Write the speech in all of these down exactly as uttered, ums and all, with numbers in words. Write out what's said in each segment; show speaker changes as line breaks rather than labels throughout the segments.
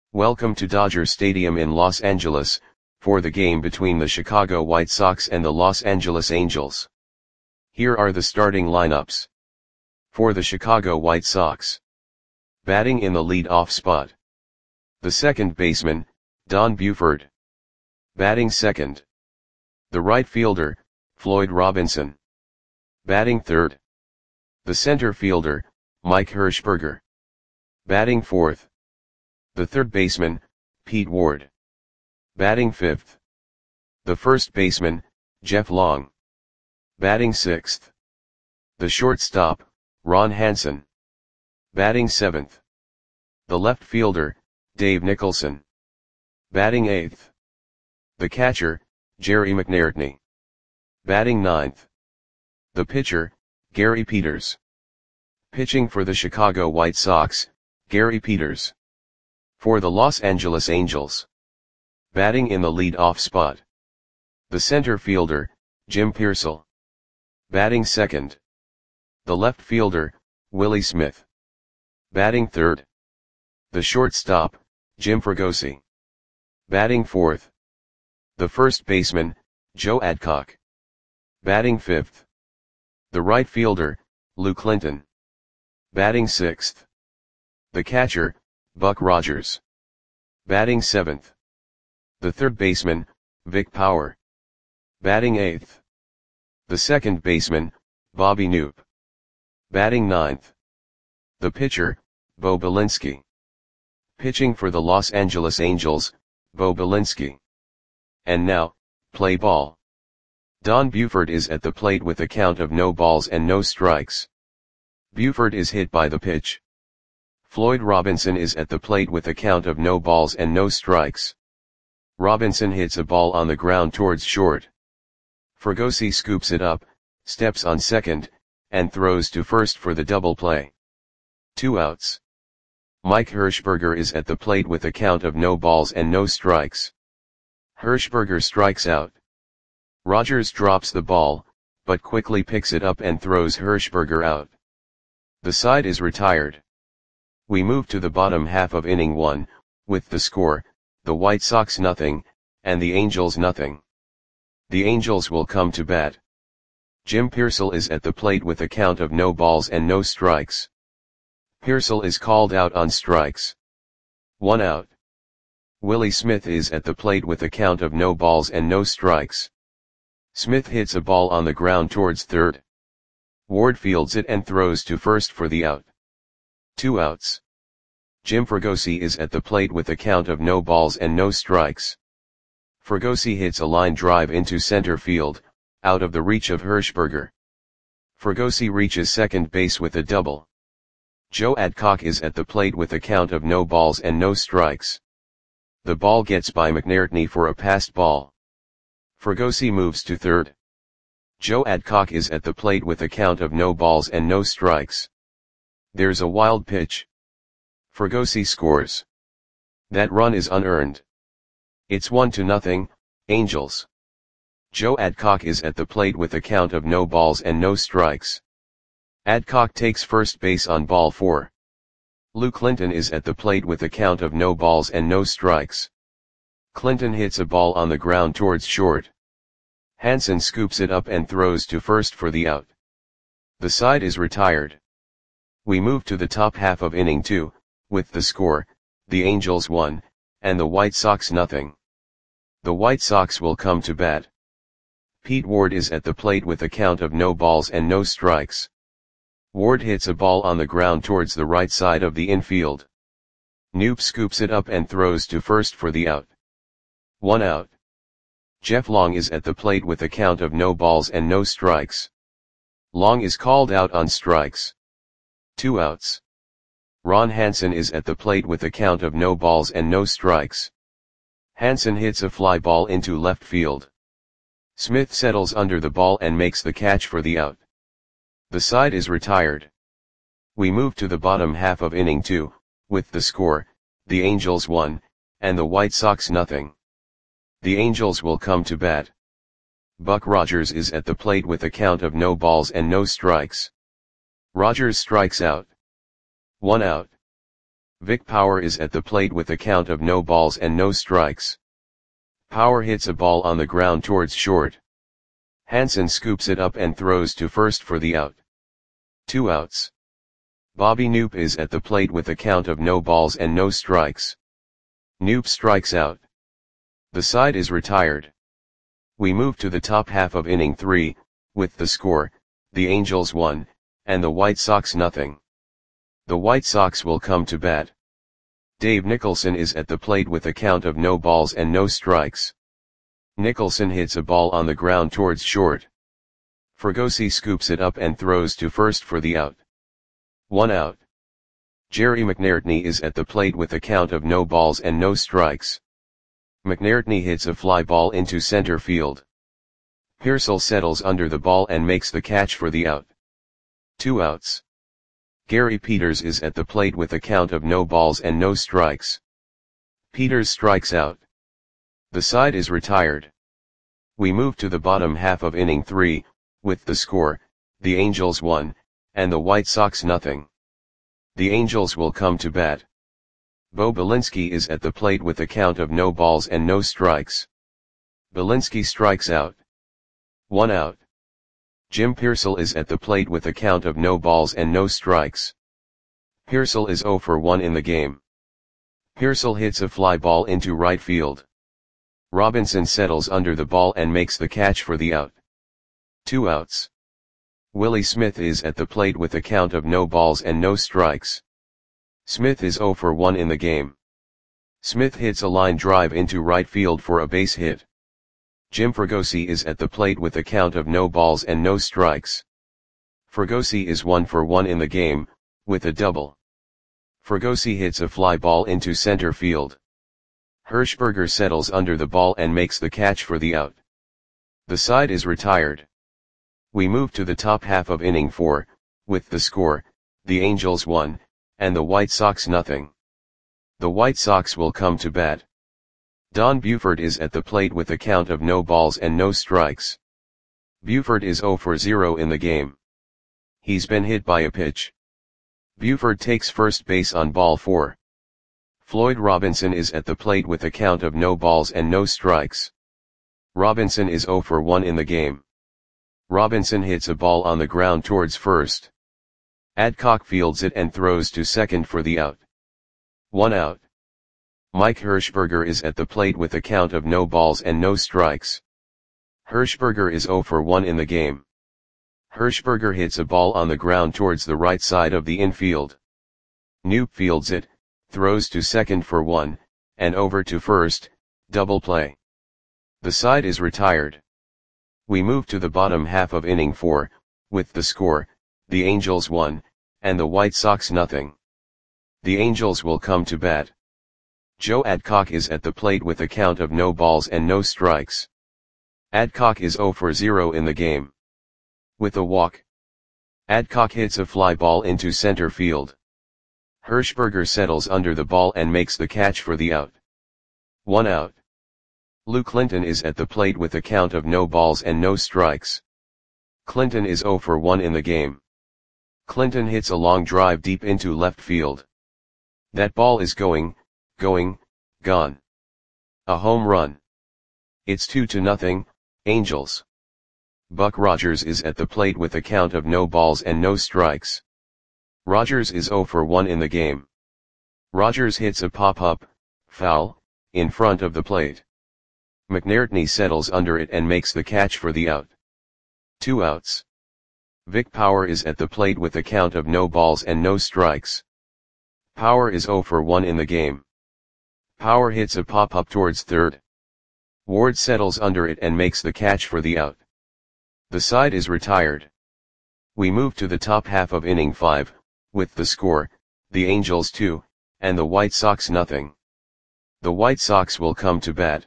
Welcome to Dodger Stadium in Los Angeles, for the game between the Chicago White Sox and the Los Angeles Angels. Here are the starting lineups. For the Chicago White Sox. Batting in the lead-off spot. The second baseman, Don Buford. Batting second. The right fielder, Floyd Robinson. Batting third. The center fielder, Mike Hershberger. Batting fourth. The third baseman, Pete Ward. Batting fifth. The first baseman, Jeff Long. Batting sixth. The shortstop, Ron Hansen. Batting seventh. The left fielder, Dave Nicholson. Batting eighth. The catcher, Jerry McNairtney. Batting ninth. The pitcher, Gary Peters. Pitching for the Chicago White Sox, Gary Peters. For the Los Angeles Angels. Batting in the lead-off spot. The center fielder, Jim Piersall. Batting second. The left fielder, Willie Smith. Batting third. The shortstop, Jim Fregosi. Batting fourth. The first baseman, Joe Adcock. Batting fifth. The right fielder, Lou Clinton. Batting sixth. The catcher, Buck Rogers. Batting seventh. The third baseman, Vic Power. Batting eighth. The second baseman, Bobby Knoop. Batting ninth. The pitcher, Bo Belinsky. Pitching for the Los Angeles Angels, Bo Belinsky. And now, play ball. Don Buford is at the plate with a count of no balls and no strikes. Buford is hit by the pitch. Floyd Robinson is at the plate with a count of no balls and no strikes. Robinson hits a ball on the ground towards short. Fregosi scoops it up, steps on second, and throws to first for the double play. Two outs. Mike Hershberger is at the plate with a count of no balls and no strikes. Hershberger strikes out. Rogers drops the ball, but quickly picks it up and throws Hershberger out. The side is retired. We move to the bottom half of inning one, with the score, the White Sox nothing, and the Angels nothing. The Angels will come to bat. Jim Piersall is at the plate with a count of no balls and no strikes. Piersall is called out on strikes. One out. Willie Smith is at the plate with a count of no balls and no strikes. Smith hits a ball on the ground towards third. Ward fields it and throws to first for the out. Two outs. Jim Fregosi is at the plate with a count of no balls and no strikes. Fregosi hits a line drive into center field, out of the reach of Hershberger. Fregosi reaches second base with a double. Joe Adcock is at the plate with a count of no balls and no strikes. The ball gets by McNairtney for a passed ball. Fregosi moves to third. Joe Adcock is at the plate with a count of no balls and no strikes. There's a wild pitch. Fregosi scores. That run is unearned. It's one to nothing, Angels. Joe Adcock is at the plate with a count of no balls and no strikes. Adcock takes first base on ball four. Lou Clinton is at the plate with a count of no balls and no strikes. Clinton hits a ball on the ground towards short. Hansen scoops it up and throws to first for the out. The side is retired. We move to the top half of inning two, with the score, the Angels one, and the White Sox nothing. The White Sox will come to bat. Pete Ward is at the plate with a count of no balls and no strikes. Ward hits a ball on the ground towards the right side of the infield. Knoop scoops it up and throws to first for the out. One out. Jeff Long is at the plate with a count of no balls and no strikes. Long is called out on strikes. Two outs. Ron Hansen is at the plate with a count of no balls and no strikes. Hansen hits a fly ball into left field. Smith settles under the ball and makes the catch for the out. The side is retired. We move to the bottom half of inning two, with the score, the Angels one, and the White Sox nothing. The Angels will come to bat. Buck Rogers is at the plate with a count of no balls and no strikes. Rogers strikes out. One out. Vic Power is at the plate with a count of no balls and no strikes. Power hits a ball on the ground towards short. Hansen scoops it up and throws to first for the out. Two outs. Bobby Knoop is at the plate with a count of no balls and no strikes. Knoop strikes out. The side is retired. We move to the top half of inning three, with the score, the Angels one, and the White Sox nothing. The White Sox will come to bat. Dave Nicholson is at the plate with a count of no balls and no strikes. Nicholson hits a ball on the ground towards short. Fregosi scoops it up and throws to first for the out. One out. Jerry McNairtney is at the plate with a count of no balls and no strikes. McNairtney hits a fly ball into center field. Pearsall settles under the ball and makes the catch for the out. Two outs. Gary Peters is at the plate with a count of no balls and no strikes. Peters strikes out. The side is retired. We move to the bottom half of inning three, with the score, the Angels one, and the White Sox nothing. The Angels will come to bat. Bo Belinsky is at the plate with a count of no balls and no strikes. Belinsky strikes out. One out. Jim Pearsall is at the plate with a count of no balls and no strikes. Pearsall is oh for one in the game. Pearsall hits a fly ball into right field. Robinson settles under the ball and makes the catch for the out. Two outs. Willie Smith is at the plate with a count of no balls and no strikes. Smith is oh for one in the game. Smith hits a line drive into right field for a base hit. Jim Fregosi is at the plate with a count of no balls and no strikes. Fregosi is one for one in the game, with a double. Fregosi hits a fly ball into center field. Hirschberger settles under the ball and makes the catch for the out. The side is retired. We move to the top half of inning four, with the score, the Angels one, and the White Sox nothing. The White Sox will come to bat. Don Buford is at the plate with a count of no balls and no strikes. Buford is oh for zero in the game. He's been hit by a pitch. Buford takes first base on ball four. Floyd Robinson is at the plate with a count of no balls and no strikes. Robinson is oh for one in the game. Robinson hits a ball on the ground towards first. Adcock fields it and throws to second for the out. One out. Mike Hirschberger is at the plate with a count of no balls and no strikes. Hirschberger is oh for one in the game. Hirschberger hits a ball on the ground towards the right side of the infield. Knoop fields it, throws to second for one, and over to first, double play. The side is retired. We move to the bottom half of inning four, with the score, the Angels one, and the White Sox nothing. The Angels will come to bat. Joe Adcock is at the plate with a count of no balls and no strikes. Adcock is oh for zero in the game. With a walk. Adcock hits a fly ball into center field. Hirschberger settles under the ball and makes the catch for the out. One out. Lou Clinton is at the plate with a count of no balls and no strikes. Clinton is oh for one in the game. Clinton hits a long drive deep into left field. That ball is going, going, gone. A home run. It's two to nothing, Angels. Buck Rogers is at the plate with a count of no balls and no strikes. Rogers is oh for one in the game. Rogers hits a pop-up, foul, in front of the plate. McNairtney settles under it and makes the catch for the out. Two outs. Vic Power is at the plate with a count of no balls and no strikes. Power is oh for one in the game. Power hits a pop-up towards third. Ward settles under it and makes the catch for the out. The side is retired. We move to the top half of inning five, with the score, the Angels two, and the White Sox nothing. The White Sox will come to bat.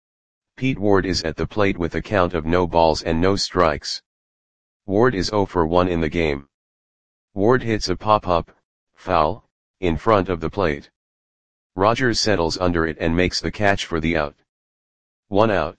Pete Ward is at the plate with a count of no balls and no strikes. Ward is oh for one in the game. Ward hits a pop-up, foul, in front of the plate. Rogers settles under it and makes the catch for the out. One out.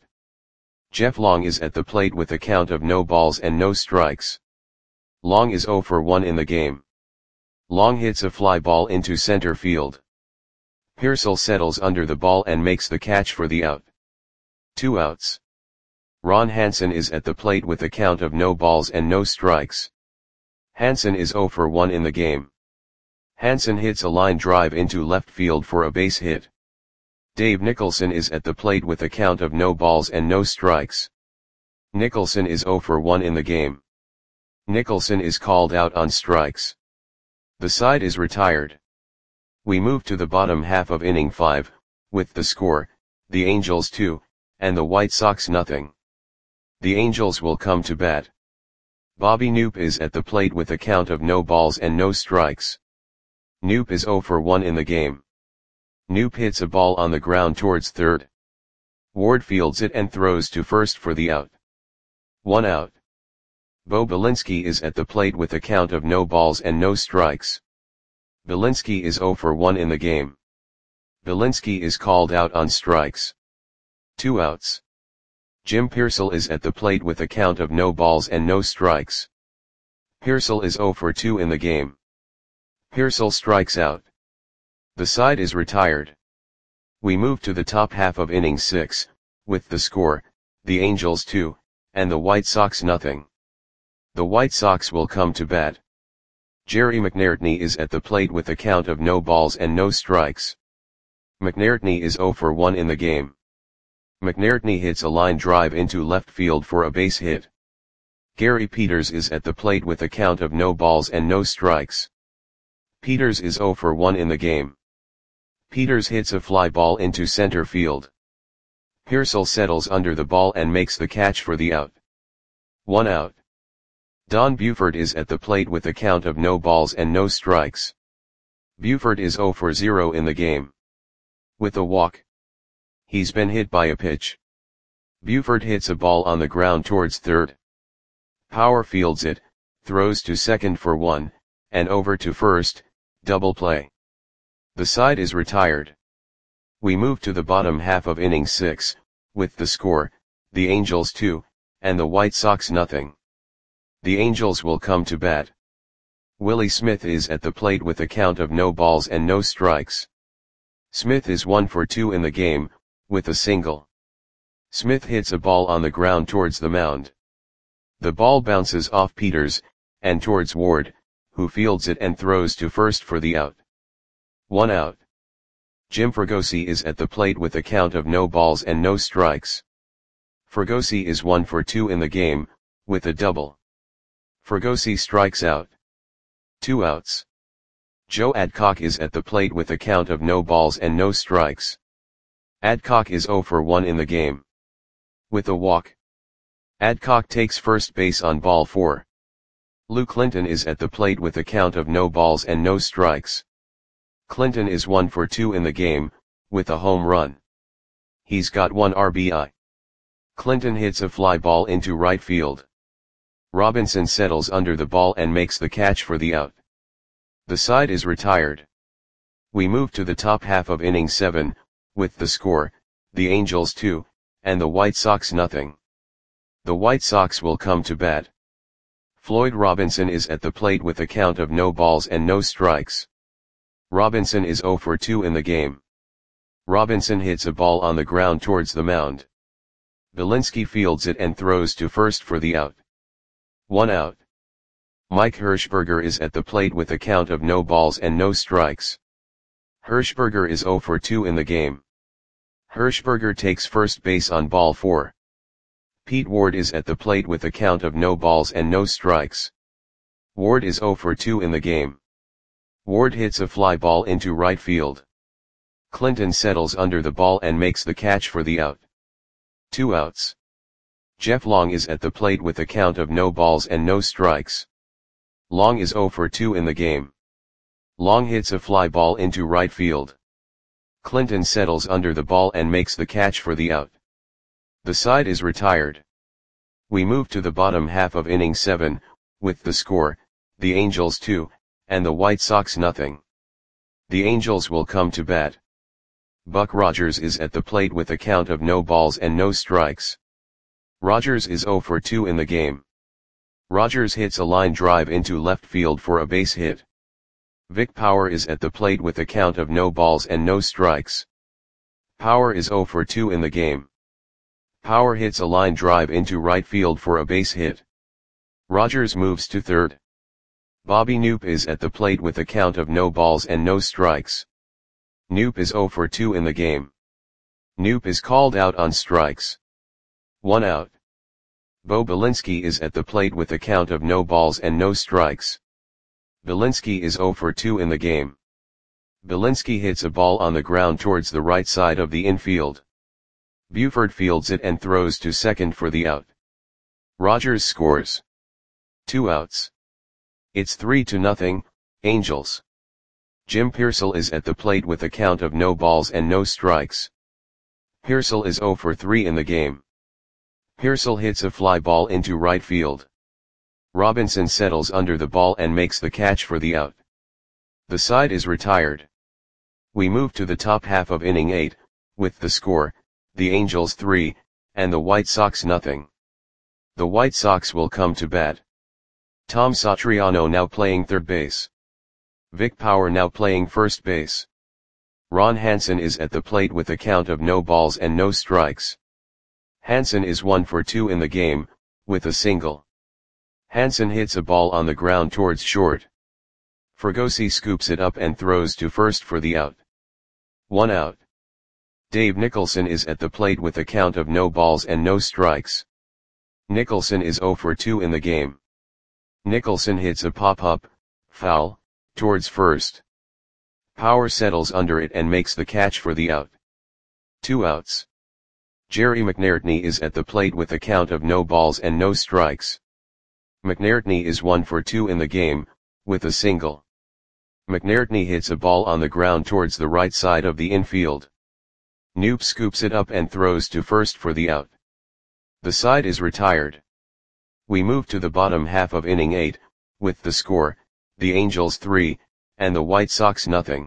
Jeff Long is at the plate with a count of no balls and no strikes. Long is oh for one in the game. Long hits a fly ball into center field. Pearsall settles under the ball and makes the catch for the out. Two outs. Ron Hansen is at the plate with a count of no balls and no strikes. Hansen is zero for one in the game. Hansen hits a line drive into left field for a base hit. Dave Nicholson is at the plate with a count of no balls and no strikes. Nicholson is zero for one in the game. Nicholson is called out on strikes. The side is retired. We move to the bottom half of inning five, with the score, the Angels two, and the White Sox nothing. The Angels will come to bat. Bobby Knoop is at the plate with a count of no balls and no strikes. Knoop is zero for one in the game. Knoop hits a ball on the ground towards third. Ward fields it and throws to first for the out. One out. Bo Belinsky is at the plate with a count of no balls and no strikes. Belinsky is zero for one in the game. Belinsky is called out on strikes. Two outs. Jim Pearsall is at the plate with a count of no balls and no strikes. Pearsall is zero for two in the game. Pearsall strikes out. The side is retired. We move to the top half of inning six, with the score, the Angels two, and the White Sox nothing. The White Sox will come to bat. Jerry McNairtney is at the plate with a count of no balls and no strikes. McNairtney is zero for one in the game. McNairtney hits a line drive into left field for a base hit. Gary Peters is at the plate with a count of no balls and no strikes. Peters is zero for one in the game. Peters hits a fly ball into center field. Pearsall settles under the ball and makes the catch for the out. One out. Don Buford is at the plate with a count of no balls and no strikes. Buford is zero for zero in the game. With a walk. He's been hit by a pitch. Buford hits a ball on the ground towards third. Power fields it, throws to second for one, and over to first, double play. The side is retired. We move to the bottom half of inning six, with the score, the Angels two, and the White Sox nothing. The Angels will come to bat. Willie Smith is at the plate with a count of no balls and no strikes. Smith is one for two in the game, with a single. Smith hits a ball on the ground towards the mound. The ball bounces off Peters, and towards Ward, who fields it and throws to first for the out. One out. Jim Fregosi is at the plate with a count of no balls and no strikes. Fregosi is one for two in the game, with a double. Fregosi strikes out. Two outs. Joe Adcock is at the plate with a count of no balls and no strikes. Adcock is zero for one in the game. With a walk. Adcock takes first base on ball four. Lou Clinton is at the plate with a count of no balls and no strikes. Clinton is one for two in the game, with a home run. He's got one R B I. Clinton hits a fly ball into right field. Robinson settles under the ball and makes the catch for the out. The side is retired. We move to the top half of inning seven, with the score, the Angels two, and the White Sox nothing. The White Sox will come to bat. Floyd Robinson is at the plate with a count of no balls and no strikes. Robinson is zero for two in the game. Robinson hits a ball on the ground towards the mound. Belinsky fields it and throws to first for the out. One out. Mike Hirschberger is at the plate with a count of no balls and no strikes. Hirschberger is zero for two in the game. Hirschberger takes first base on ball four. Pete Ward is at the plate with a count of no balls and no strikes. Ward is zero for two in the game. Ward hits a fly ball into right field. Clinton settles under the ball and makes the catch for the out. Two outs. Jeff Long is at the plate with a count of no balls and no strikes. Long is zero for two in the game. Long hits a fly ball into right field. Clinton settles under the ball and makes the catch for the out. The side is retired. We move to the bottom half of inning seven, with the score, the Angels two, and the White Sox nothing. The Angels will come to bat. Buck Rogers is at the plate with a count of no balls and no strikes. Rogers is zero for two in the game. Rogers hits a line drive into left field for a base hit. Vic Power is at the plate with a count of no balls and no strikes. Power is zero for two in the game. Power hits a line drive into right field for a base hit. Rogers moves to third. Bobby Knoop is at the plate with a count of no balls and no strikes. Knoop is zero for two in the game. Knoop is called out on strikes. One out. Bo Belinsky is at the plate with a count of no balls and no strikes. Belinsky is zero for two in the game. Belinsky hits a ball on the ground towards the right side of the infield. Buford fields it and throws to second for the out. Rogers scores. Two outs. It's three to nothing, Angels. Jim Piersall is at the plate with a count of no balls and no strikes. Piersall is zero for three in the game. Piersall hits a fly ball into right field. Robinson settles under the ball and makes the catch for the out. The side is retired. We move to the top half of inning eight, with the score, the Angels three, and the White Sox nothing. The White Sox will come to bat. Tom Satriano now playing third base. Vic Power now playing first base. Ron Hansen is at the plate with a count of no balls and no strikes. Hansen is one for two in the game, with a single. Hansen hits a ball on the ground towards short. Fregosi scoops it up and throws to first for the out. One out. Dave Nicholson is at the plate with a count of no balls and no strikes. Nicholson is zero for two in the game. Nicholson hits a pop-up, foul, towards first. Power settles under it and makes the catch for the out. Two outs. Jerry McNairtney is at the plate with a count of no balls and no strikes. McNairtney is one for two in the game, with a single. McNairtney hits a ball on the ground towards the right side of the infield. Knoop scoops it up and throws to first for the out. The side is retired. We move to the bottom half of inning eight, with the score, the Angels three, and the White Sox nothing.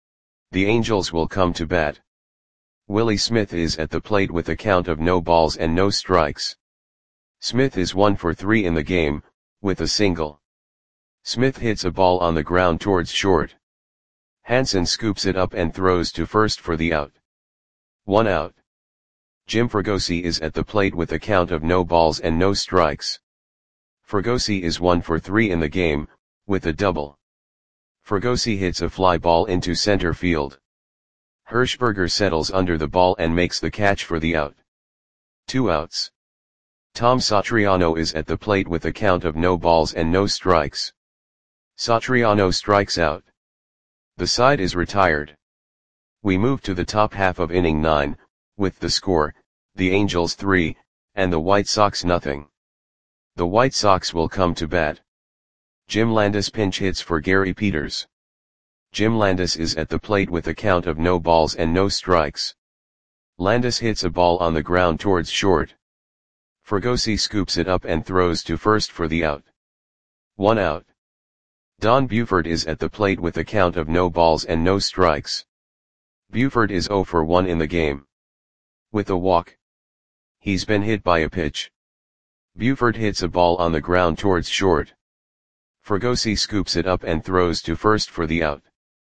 The Angels will come to bat. Willie Smith is at the plate with a count of no balls and no strikes. Smith is one for three in the game, with a single. Smith hits a ball on the ground towards short. Hansen scoops it up and throws to first for the out. One out. Jim Fregosi is at the plate with a count of no balls and no strikes. Fregosi is one for three in the game, with a double. Fregosi hits a fly ball into center field. Hirschberger settles under the ball and makes the catch for the out. Two outs. Tom Satriano is at the plate with a count of no balls and no strikes. Satriano strikes out. The side is retired. We move to the top half of inning nine, with the score, the Angels three, and the White Sox nothing. The White Sox will come to bat. Jim Landis pinch hits for Gary Peters. Jim Landis is at the plate with a count of no balls and no strikes. Landis hits a ball on the ground towards short. Fregosi scoops it up and throws to first for the out. One out. Don Buford is at the plate with a count of no balls and no strikes. Buford is zero for one in the game. With a walk. He's been hit by a pitch. Buford hits a ball on the ground towards short. Fregosi scoops it up and throws to first for the out.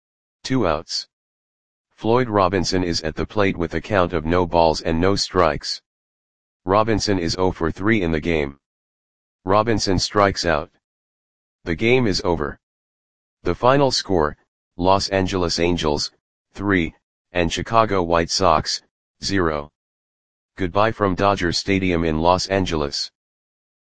Two outs. Floyd Robinson is at the plate with a count of no balls and no strikes. Robinson is zero for three in the game. Robinson strikes out. The game is over. The final score, Los Angeles Angels, three, and Chicago White Sox, zero. Goodbye from Dodger Stadium in Los Angeles.